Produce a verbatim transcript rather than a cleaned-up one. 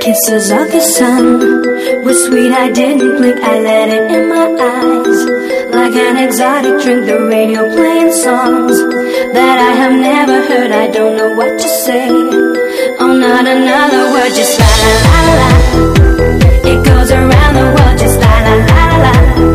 Kisses of the sun were sweet, I didn't blink, I let it in my eyes. Like an exotic drink, the radio playing songs that I have never heard, I don't know what to say. Oh, not another word, just la la la la. It goes around the world, just la la la la.